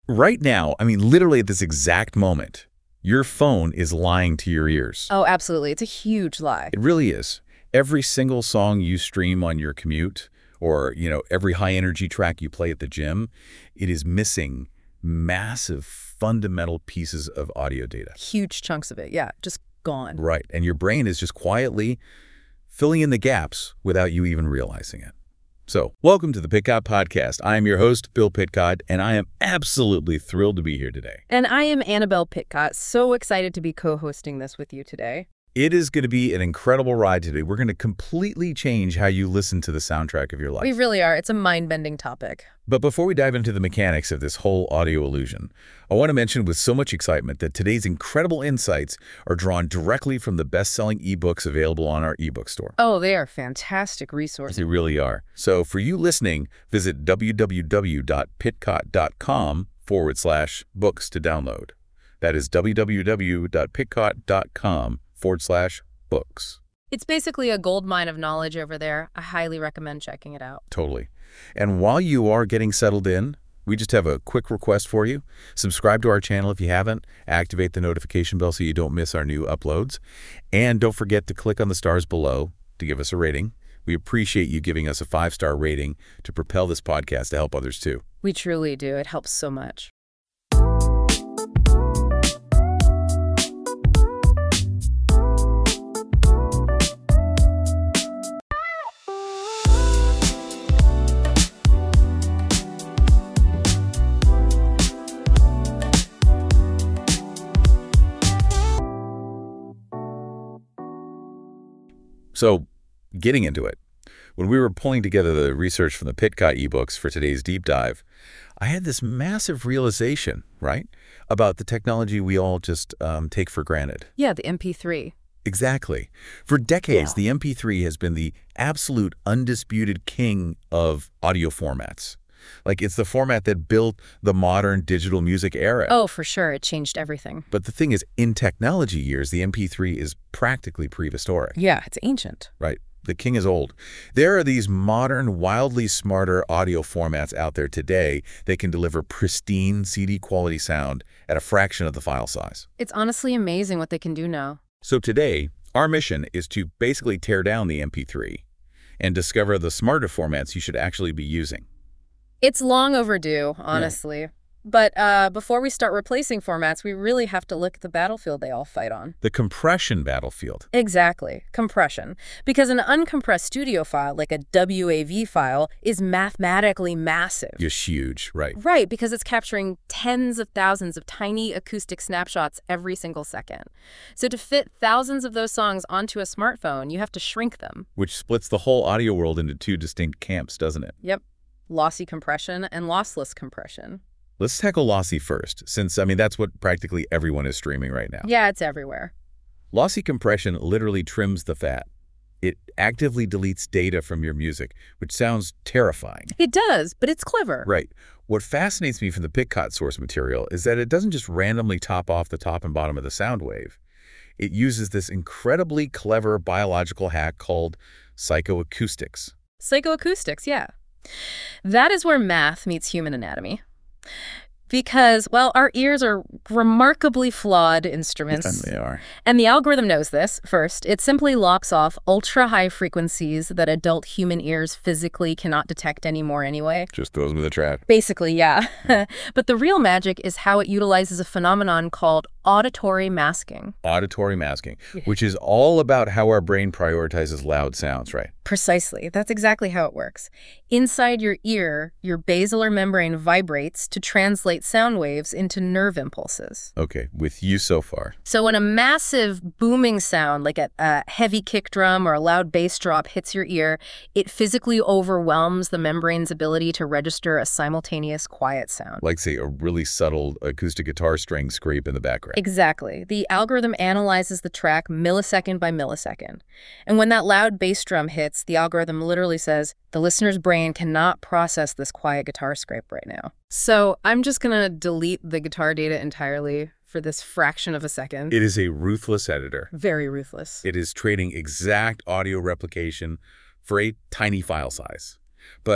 Right now, I mean, literally at this exact moment, your phone is lying to your ears. Oh, absolutely. It's a huge lie. It really is. Every single song you stream on your commute or, every high-energy track you play at the gym, it is missing massive fundamental pieces of audio data. Huge chunks of it, yeah, just gone. Right, and your brain is just quietly filling in the gaps without you even realizing it. So, welcome to the Pitcott Podcast. I am your host, Bill Pitcott, and I am absolutely thrilled to be here today. And I am Annabelle Pitcott, so excited to be co-hosting this with you today. It is going to be an incredible ride today. We're going to completely change how you listen to the soundtrack of your life. We really are. It's a mind-bending topic. But before we dive into the mechanics of this whole audio illusion, I want to mention with so much excitement that today's incredible insights are drawn directly from the best-selling ebooks available on our ebook store. Oh, they are fantastic resources. They really are. So for you listening, visit www.pitcott.com/books to download. That is www.pitcott.com/books. It's basically a goldmine of knowledge over there. I highly recommend checking it out. Totally. And while you are getting settled in, we just have a quick request for you. Subscribe to our channel if you haven't. Activate the notification bell so you don't miss our new uploads. And don't forget to click on the stars below to give us a rating. We appreciate you giving us a 5-star rating to propel this podcast to help others too. We truly do. It helps so much. So, getting into it, when we were pulling together the research from the Pitcott ebooks for today's deep dive, I had this massive realization, right, about the technology we all just take for granted. Yeah, the MP3. Exactly. For decades, the MP3 has been the absolute undisputed king of audio formats. Like, it's the format that built the modern digital music era. Oh, for sure. It changed everything. But the thing is, in technology years, the MP3 is practically prehistoric. Yeah, it's ancient. Right. The king is old. There are these modern, wildly smarter audio formats out there today that can deliver pristine CD-quality sound at a fraction of the file size. It's honestly amazing what they can do now. So today, our mission is to basically tear down the MP3 and discover the smarter formats you should actually be using. It's long overdue, honestly. Yeah. But before we start replacing formats, we really have to look at the battlefield they all fight on. The compression battlefield. Exactly. Compression. Because an uncompressed studio file, like a WAV file, is mathematically massive. It's huge, right. Right, because it's capturing tens of thousands of tiny acoustic snapshots every single second. So to fit thousands of those songs onto a smartphone, you have to shrink them. Which splits the whole audio world into two distinct camps, doesn't it? Yep. Lossy compression and lossless compression. Let's tackle lossy first, since, that's what practically everyone is streaming right now. Yeah, it's everywhere. Lossy compression literally trims the fat. It actively deletes data from your music, which sounds terrifying. It does, but it's clever. Right. What fascinates me from the Pitcott source material is that it doesn't just randomly top off the top and bottom of the sound wave. It uses this incredibly clever biological hack called psychoacoustics. Psychoacoustics, yeah. That is where math meets human anatomy. Because, well, our ears are remarkably flawed instruments. Yes, they are. And the algorithm knows this. First, it simply locks off ultra-high frequencies that adult human ears physically cannot detect anymore anyway. Just throws them in the trap. Basically, yeah. But the real magic is how it utilizes a phenomenon called auditory masking. Auditory masking, which is all about how our brain prioritizes loud sounds, right? Precisely. That's exactly how it works. Inside your ear, your basilar membrane vibrates to translate sound waves into nerve impulses. Okay, with you so far. So when a massive booming sound, like a heavy kick drum or a loud bass drop hits your ear, it physically overwhelms the membrane's ability to register a simultaneous quiet sound. Like, say, a really subtle acoustic guitar string scrape in the background. Exactly. The algorithm analyzes the track millisecond by millisecond. And when that loud bass drum hits, the algorithm literally says, the listener's brain cannot process this quiet guitar scrape right now. So I'm just going to delete the guitar data entirely for this fraction of a second. It is a ruthless editor. Very ruthless. It is trading exact audio replication for a tiny file size. But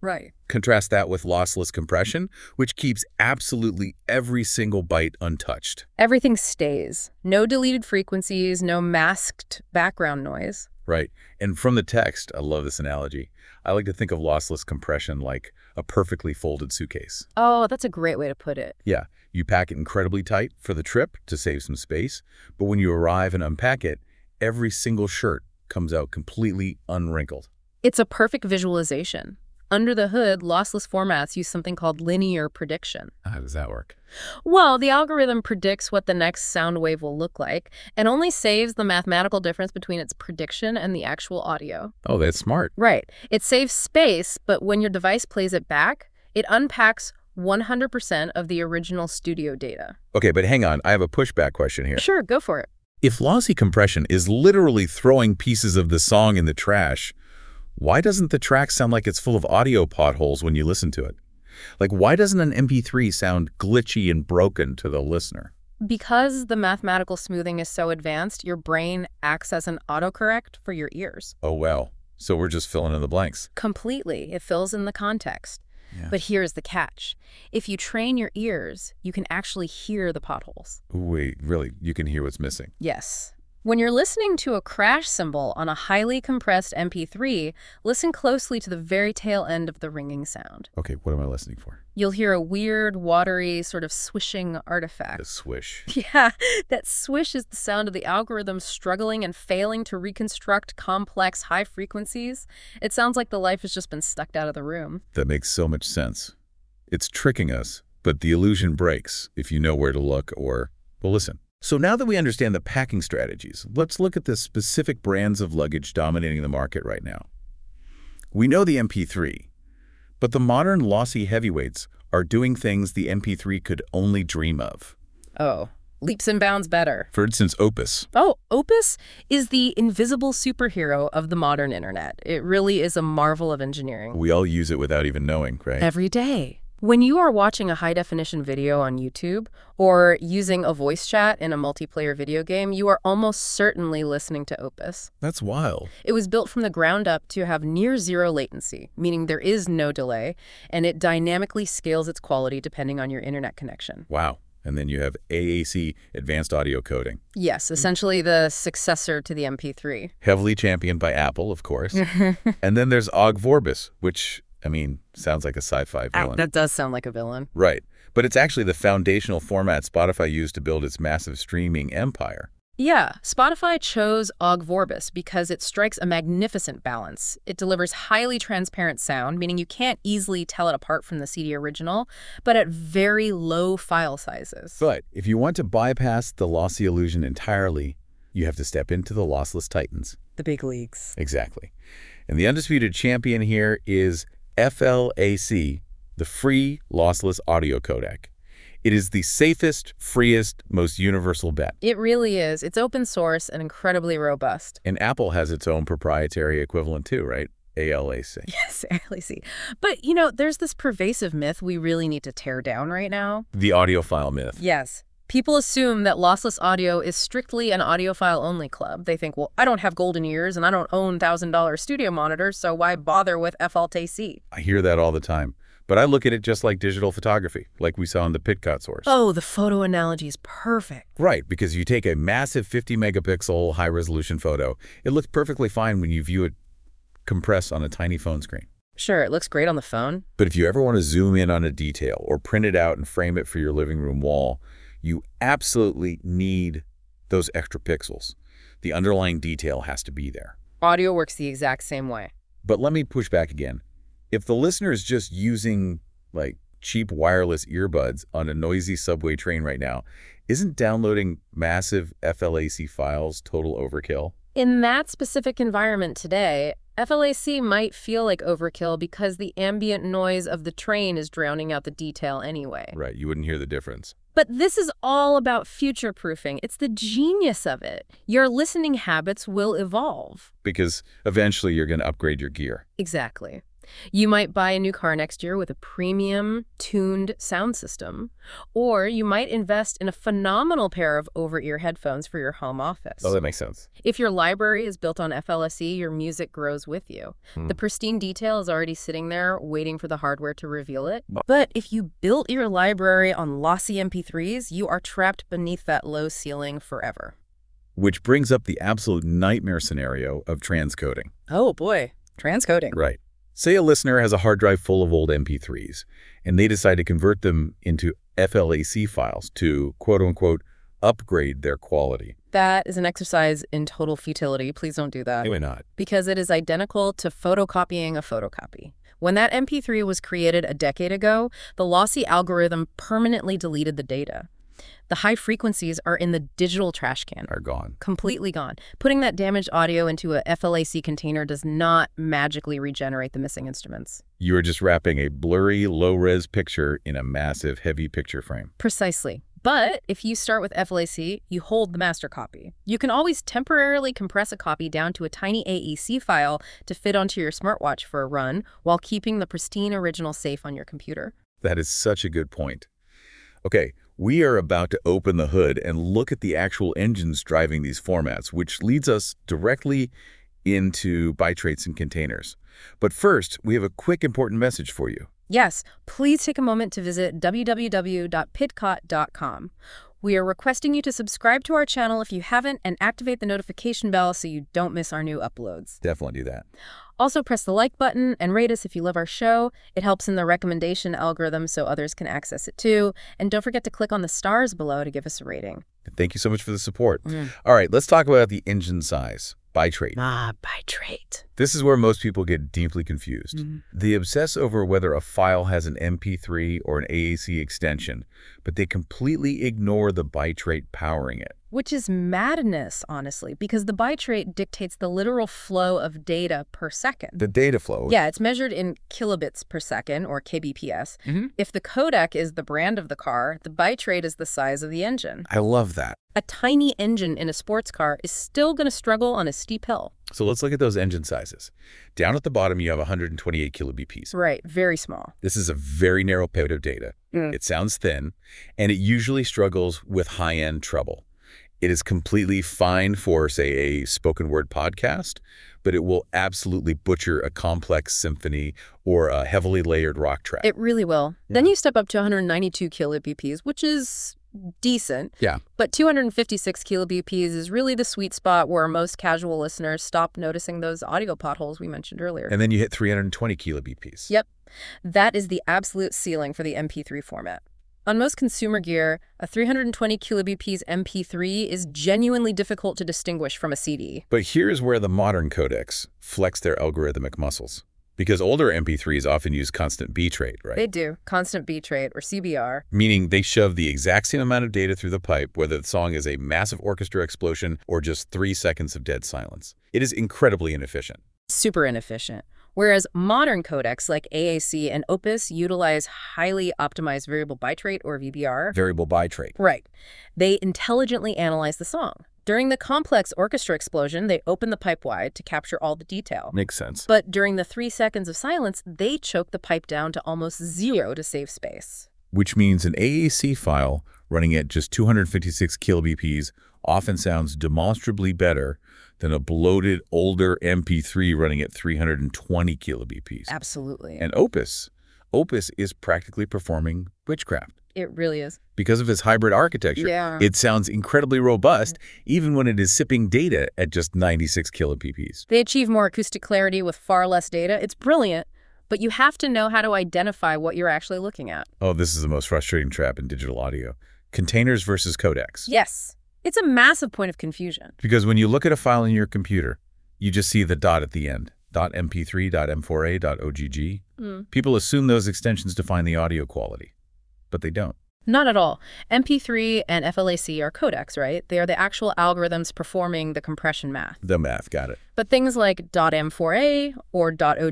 Right. Contrast that with lossless compression, which keeps absolutely every single byte untouched. Everything stays. No deleted frequencies, no masked background noise. Right. And from the text, I love this analogy. I like to think of lossless compression like a perfectly folded suitcase. Oh, that's a great way to put it. Yeah, you pack it incredibly tight for the trip to save some space, but when you arrive and unpack it, every single shirt comes out completely unwrinkled. It's a perfect visualization. Under the hood, lossless formats use something called linear prediction. How does that work? Well, the algorithm predicts what the next sound wave will look like and only saves the mathematical difference between its prediction and the actual audio. Oh, that's smart. Right. It saves space, but when your device plays it back, it unpacks 100% of the original studio data. Okay, but hang on. I have a pushback question here. Sure, go for it. If lossy compression is literally throwing pieces of the song in the trash, why doesn't the track sound like it's full of audio potholes when you listen to it? Like, why doesn't an MP3 sound glitchy and broken to the listener? Because the mathematical smoothing is so advanced, your brain acts as an autocorrect for your ears. Oh, well. So we're just filling in the blanks. Completely. It fills in the context. Yeah. But here's the catch. If you train your ears, you can actually hear the potholes. Wait, really? You can hear what's missing? Yes. When you're listening to a crash cymbal on a highly compressed MP3, listen closely to the very tail end of the ringing sound. Okay, what am I listening for? You'll hear a weird, watery, sort of swishing artifact. A swish. Yeah, that swish is the sound of the algorithm struggling and failing to reconstruct complex high frequencies. It sounds like the life has just been sucked out of the room. That makes so much sense. It's tricking us, but the illusion breaks if you know where to look or, well, listen. So now that we understand the packing strategies, let's look at the specific brands of luggage dominating the market right now. We know the MP3, but the modern lossy heavyweights are doing things the MP3 could only dream of. Oh, leaps and bounds better. For instance, Opus. Oh, Opus is the invisible superhero of the modern internet. It really is a marvel of engineering. We all use it without even knowing, right? Every day. When you are watching a high-definition video on YouTube or using a voice chat in a multiplayer video game, you are almost certainly listening to Opus. That's wild. It was built from the ground up to have near zero latency, meaning there is no delay, and it dynamically scales its quality depending on your internet connection. Wow. And then you have AAC, Advanced Audio Coding. Yes, essentially the successor to the MP3. Heavily championed by Apple, of course. And then there's Ogg Vorbis, which, I mean, sounds like a sci-fi villain. That does sound like a villain. Right. But it's actually the foundational format Spotify used to build its massive streaming empire. Yeah, Spotify chose Ogg Vorbis because it strikes a magnificent balance. It delivers highly transparent sound, meaning you can't easily tell it apart from the CD original, but at very low file sizes. But if you want to bypass the lossy illusion entirely, you have to step into the lossless titans. The big leagues. Exactly. And the undisputed champion here is FLAC, the free lossless audio codec. It is the safest, freest, most universal bet. It really is. It's open source and incredibly robust. And Apple has its own proprietary equivalent too, right? ALAC. Yes, ALAC. But, there's this pervasive myth we really need to tear down right now. The audiophile myth. Yes. People assume that lossless audio is strictly an audiophile-only club. They think, well, I don't have golden ears and I don't own $1,000 studio monitors, so why bother with FLAC? I hear that all the time. But I look at it just like digital photography, like we saw in the Pitcut source. Oh, the photo analogy is perfect. Right, because you take a massive 50-megapixel high-resolution photo, it looks perfectly fine when you view it compressed on a tiny phone screen. Sure, it looks great on the phone. But if you ever want to zoom in on a detail or print it out and frame it for your living room wall, you absolutely need those extra pixels. The underlying detail has to be there. Audio works the exact same way. But let me push back again. If the listener is just using, cheap wireless earbuds on a noisy subway train right now, isn't downloading massive FLAC files total overkill? In that specific environment today, FLAC might feel like overkill because the ambient noise of the train is drowning out the detail anyway. Right, you wouldn't hear the difference. But this is all about future-proofing. It's the genius of it. Your listening habits will evolve. Because eventually you're going to upgrade your gear. Exactly. You might buy a new car next year with a premium, tuned sound system, or you might invest in a phenomenal pair of over-ear headphones for your home office. Oh, that makes sense. If your library is built on FLSE, your music grows with you. The pristine detail is already sitting there waiting for the hardware to reveal it. But if you built your library on lossy MP3s, you are trapped beneath that low ceiling forever. Which brings up the absolute nightmare scenario of transcoding. Oh boy, transcoding. Right. Say a listener has a hard drive full of old MP3s, and they decide to convert them into FLAC files to, quote-unquote, upgrade their quality. That is an exercise in total futility. Please don't do that. Why not? Because it is identical to photocopying a photocopy. When that MP3 was created a decade ago, the lossy algorithm permanently deleted the data. The high frequencies are in the digital trash can. Are gone. Completely gone. Putting that damaged audio into a FLAC container does not magically regenerate the missing instruments. You are just wrapping a blurry, low-res picture in a massive, heavy picture frame. Precisely. But if you start with FLAC, you hold the master copy. You can always temporarily compress a copy down to a tiny AEC file to fit onto your smartwatch for a run while keeping the pristine original safe on your computer. That is such a good point. Okay, we are about to open the hood and look at the actual engines driving these formats, which leads us directly into byte rates and containers. But first, we have a quick important message for you. Yes, please take a moment to visit www.pidcot.com. We are requesting you to subscribe to our channel if you haven't and activate the notification bell so you don't miss our new uploads. Definitely do that. Also, press the like button and rate us if you love our show. It helps in the recommendation algorithm so others can access it too. And don't forget to click on the stars below to give us a rating. Thank you so much for the support. All right, let's talk about the engine size, byte rate. Byte rate. This is where most people get deeply confused. They obsess over whether a file has an MP3 or an AAC extension, but they completely ignore the byte rate powering it. Which is madness, honestly, because the byte rate dictates the literal flow of data per second. The data flow. Yeah, it's measured in kilobits per second, or kbps. If the codec is the brand of the car, the byte rate is the size of the engine. I love that. A tiny engine in a sports car is still going to struggle on a steep hill. So let's look at those engine sizes. Down at the bottom, you have 128 kilobps. Right, very small. This is a very narrow packet of data. It sounds thin, and it usually struggles with high-end treble. It is completely fine for, say, a spoken word podcast, but it will absolutely butcher a complex symphony or a heavily layered rock track. It really will. Yeah. Then you step up to 192 kilobps, which is decent. Yeah. But 256 kilobps is really the sweet spot where most casual listeners stop noticing those audio potholes we mentioned earlier. And then you hit 320 kilobps. Yep. That is the absolute ceiling for the MP3 format. On most consumer gear, a 320 kilobps MP3 is genuinely difficult to distinguish from a CD. But here's where the modern codecs flex their algorithmic muscles. Because older MP3s often use constant bitrate, right? They do. Constant bitrate, or CBR. Meaning they shove the exact same amount of data through the pipe, whether the song is a massive orchestra explosion or just 3 seconds of dead silence. It is incredibly inefficient. Super inefficient. Whereas modern codecs like AAC and Opus utilize highly optimized variable bitrate, or VBR. Variable bitrate. Right. They intelligently analyze the song. During the complex orchestra explosion, they open the pipe wide to capture all the detail. Makes sense. But during the 3 seconds of silence, they choke the pipe down to almost zero to save space. Which means an AAC file running at just 256 kilobps often sounds demonstrably better than a bloated, older MP3 running at 320 kilobps. Absolutely. And Opus is practically performing witchcraft. It really is. Because of its hybrid architecture, it sounds incredibly robust, even when it is sipping data at just 96 kilobps. They achieve more acoustic clarity with far less data. It's brilliant, but you have to know how to identify what you're actually looking at. Oh, this is the most frustrating trap in digital audio. Containers versus codecs. Yes. It's a massive point of confusion. Because when you look at a file in your computer, you just see the dot at the end. .mp3, .m4a, .ogg. People assume those extensions define the audio quality, but they don't. Not at all. MP3 and FLAC are codecs, right? They are the actual algorithms performing the compression math. The math, got it. But things like .m4a or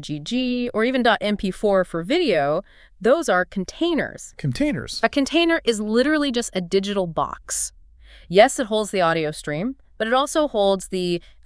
.ogg or even .mp4 for video, those are containers. Containers? A container is literally just a digital box. Yes, it holds the audio stream, but it also holds the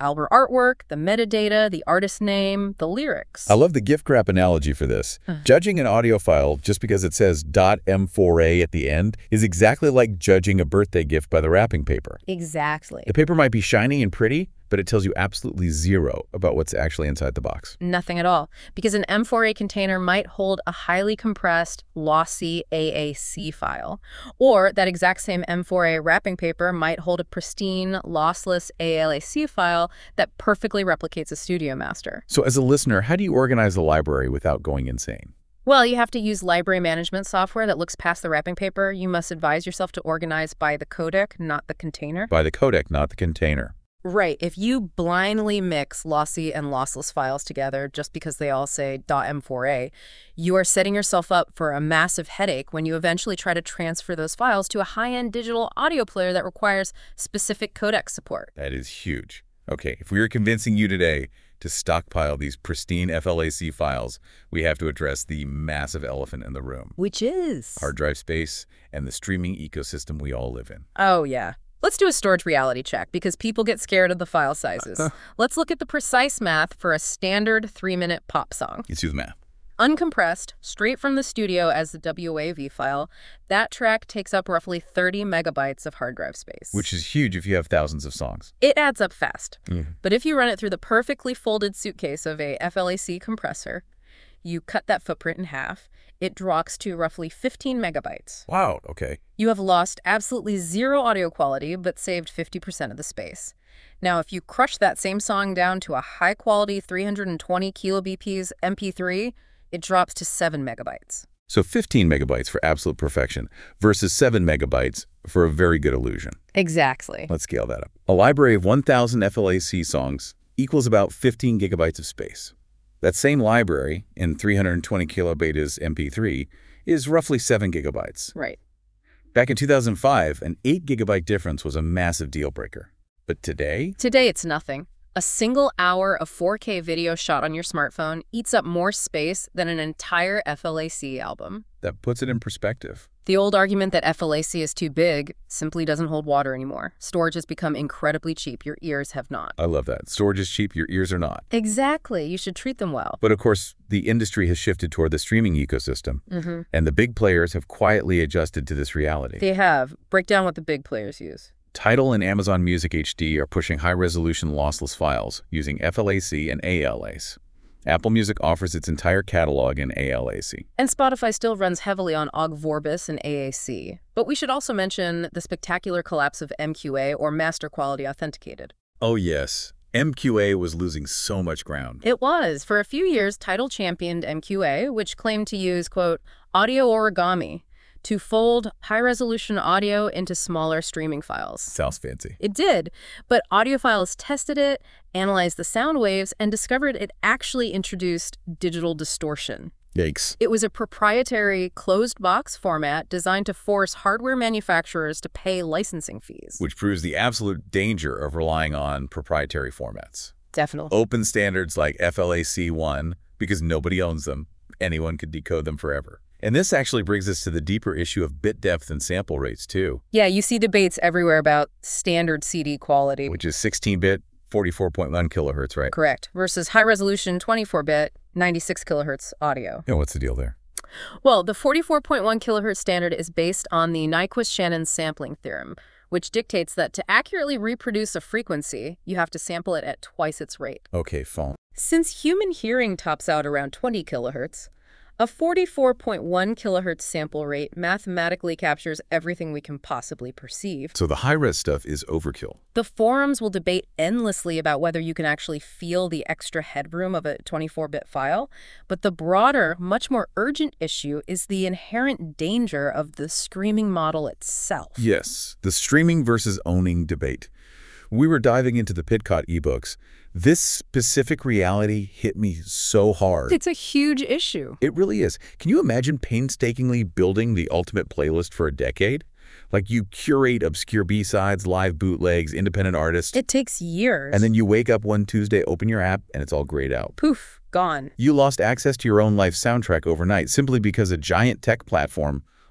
album artwork, the metadata, the artist name, the lyrics. I love the gift wrap analogy for this. Judging an audio file just because it says .m4a at the end is exactly like judging a birthday gift by the wrapping paper. Exactly. The paper might be shiny and pretty, but it tells you absolutely zero about what's actually inside the box. Nothing at all, because an M4A container might hold a highly compressed, lossy AAC file, or that exact same M4A wrapping paper might hold a pristine, lossless ALAC file that perfectly replicates a studio master. So as a listener, how do you organize the library without going insane? Well, you have to use library management software that looks past the wrapping paper. You must advise yourself to organize by the codec, not the container. By the codec, not the container. Right. If you blindly mix lossy and lossless files together just because they all say .m4a, you are setting yourself up for a massive headache when you eventually try to transfer those files to a high-end digital audio player that requires specific codec support. That is huge. Okay, if we were convincing you today to stockpile these pristine FLAC files, we have to address the massive elephant in the room. Which is? Hard drive space and the streaming ecosystem we all live in. Oh, yeah. Let's do a storage reality check because people get scared of the file sizes. Let's look at the precise math for a standard 3-minute pop song. Let's do the math. Uncompressed, straight from the studio as the WAV file, that track takes up roughly 30 megabytes of hard drive space. Which is huge if you have thousands of songs. It adds up fast. But if you run it through the perfectly folded suitcase of a FLAC compressor, you cut that footprint in half, it drops to roughly 15 megabytes. Wow, okay. You have lost absolutely zero audio quality, but saved 50% of the space. Now, if you crush that same song down to a high-quality 320 kilobps MP3, it drops to 7 megabytes. So 15 megabytes for absolute perfection versus 7 megabytes for a very good illusion. Exactly. Let's scale that up. A library of 1,000 FLAC songs equals about 15 gigabytes of space. That same library in 320 kilobytes MP3 is roughly 7 gigabytes. Right. Back in 2005, an 8 gigabyte difference was a massive deal breaker. But today? Today, it's nothing. A single hour of 4K video shot on your smartphone eats up more space than an entire FLAC album. That puts it in perspective. The old argument that FLAC is too big simply doesn't hold water anymore. Storage has become incredibly cheap. Your ears have not. I love that. Storage is cheap, your ears are not. Exactly. You should treat them well. But of course, the industry has shifted toward the streaming ecosystem, and the big players have quietly adjusted to this reality. They have. Break down what the big players use. Tidal and Amazon Music HD are pushing high-resolution lossless files using FLAC and ALAC. Apple Music offers its entire catalog in ALAC. And Spotify still runs heavily on Ogg Vorbis and AAC. But we should also mention the spectacular collapse of MQA, or Master Quality Authenticated. Oh yes, MQA was losing so much ground. It was. For a few years, Tidal championed MQA, which claimed to use, quote, audio origami, to fold high-resolution audio into smaller streaming files. Sounds fancy. It did, but audiophiles tested it, analyzed the sound waves, and discovered it actually introduced digital distortion. Yikes. It was a proprietary closed-box format designed to force hardware manufacturers to pay licensing fees. Which proves the absolute danger of relying on proprietary formats. Definitely. Open standards like FLAC1, because nobody owns them, anyone could decode them forever. And this actually brings us to the deeper issue of bit depth and sample rates, too. Yeah, you see debates everywhere about standard CD quality. Which is 16-bit, 44.1 kilohertz, right? Correct. Versus high-resolution 24-bit, 96 kilohertz audio. Yeah, what's the deal there? Well, the 44.1 kilohertz standard is based on the Nyquist-Shannon sampling theorem, which dictates that to accurately reproduce a frequency, you have to sample it at twice its rate. Okay, fine. Since human hearing tops out around 20 kilohertz, a 44.1 kilohertz sample rate mathematically captures everything we can possibly perceive. So the high-res stuff is overkill. The forums will debate endlessly about whether you can actually feel the extra headroom of a 24-bit file, but the broader, much more urgent issue is the inherent danger of the streaming model itself. Yes, the streaming versus owning debate. We were diving into the Pitcott ebooks. This specific reality hit me so hard. It's a huge issue. It really is. Can you imagine painstakingly building the ultimate playlist for a decade? Like you curate obscure B-sides, live bootlegs, independent artists. It takes years. And then you wake up one Tuesday, open your app, and it's all grayed out. Poof, gone. You lost access to your own life soundtrack overnight simply because a giant tech platform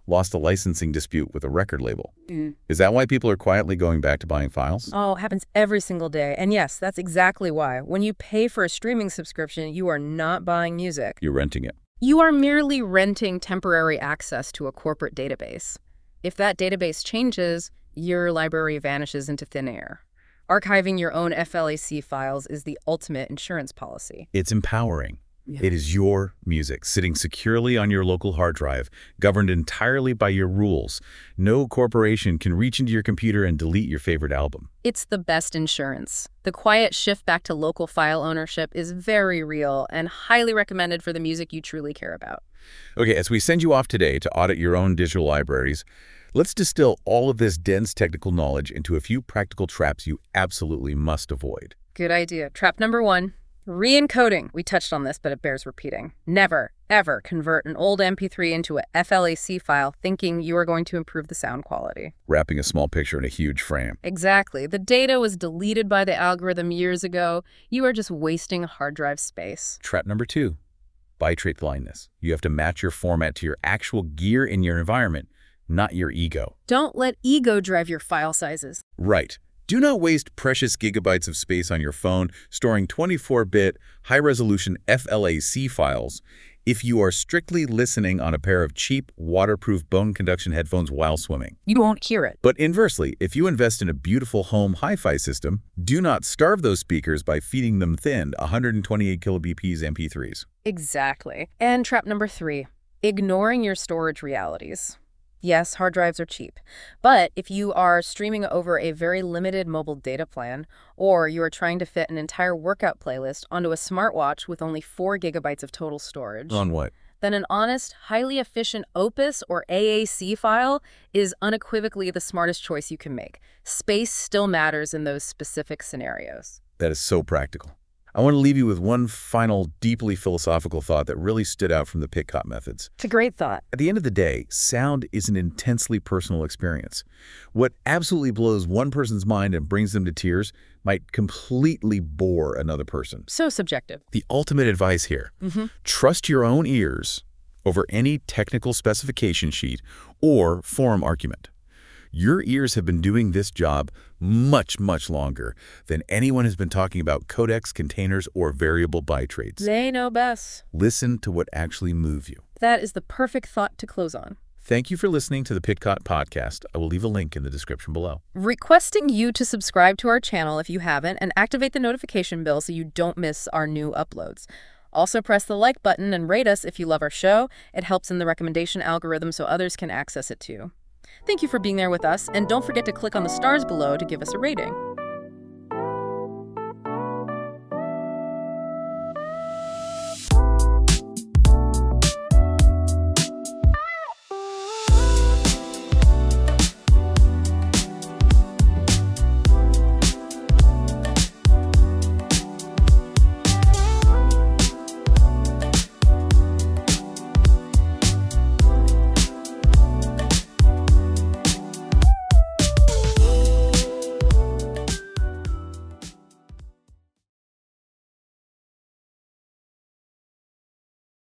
lost a licensing dispute with a record label. Is that why people are quietly going back to buying files? Oh, happens every single day. And yes, that's exactly why. When you pay for a streaming subscription, you are not buying music. You're renting it. You are merely renting temporary access to a corporate database. If that database changes, your library vanishes into thin air. Archiving your own FLAC files is the ultimate insurance policy. It's empowering. Yeah. It is your music sitting securely on your local hard drive, governed entirely by your rules. No corporation can reach into your computer and delete your favorite album. It's the best insurance. The quiet shift back to local file ownership is very real and highly recommended for the music you truly care about. Okay, as we send you off today to audit your own digital libraries, let's distill all of this dense technical knowledge into a few practical traps you absolutely must avoid. Good idea. Trap number 1. Re-encoding. We touched on this, but it bears repeating. Never, ever convert an old MP3 into a FLAC file thinking you are going to improve the sound quality. Wrapping a small picture in a huge frame. Exactly. The data was deleted by the algorithm years ago. You are just wasting hard drive space. Trap number 2, bitrate blindness. You have to match your format to your actual gear in your environment, not your ego. Don't let ego drive your file sizes. Right. Do not waste precious gigabytes of space on your phone storing 24-bit, high-resolution FLAC files if you are strictly listening on a pair of cheap, waterproof bone conduction headphones while swimming. You won't hear it. But inversely, if you invest in a beautiful home hi-fi system, do not starve those speakers by feeding them thin 128 kilobps MP3s. Exactly. And trap number 3, ignoring your storage realities. Yes, hard drives are cheap, but if you are streaming over a very limited mobile data plan, or you are trying to fit an entire workout playlist onto a smartwatch with only 4 gigabytes of total storage, On what? then an honest, highly efficient Opus or AAC file is unequivocally the smartest choice you can make. Space still matters in those specific scenarios. That is so practical. I want to leave you with one final, deeply philosophical thought that really stood out from the Pitcott methods. It's a great thought. At the end of the day, sound is an intensely personal experience. What absolutely blows one person's mind and brings them to tears might completely bore another person. So subjective. The ultimate advice here, trust your own ears over any technical specification sheet or forum argument. Your ears have been doing this job much, much longer than anyone has been talking about codecs, containers, or variable bitrates. They know best. Listen to what actually moves you. That is the perfect thought to close on. Thank you for listening to the Pitcott Podcast. I will leave a link in the description below. Requesting you to subscribe to our channel if you haven't and activate the notification bell so you don't miss our new uploads. Also press the like button and rate us if you love our show. It helps in the recommendation algorithm so others can access it too. Thank you for being there with us, and don't forget to click on the stars below to give us a rating.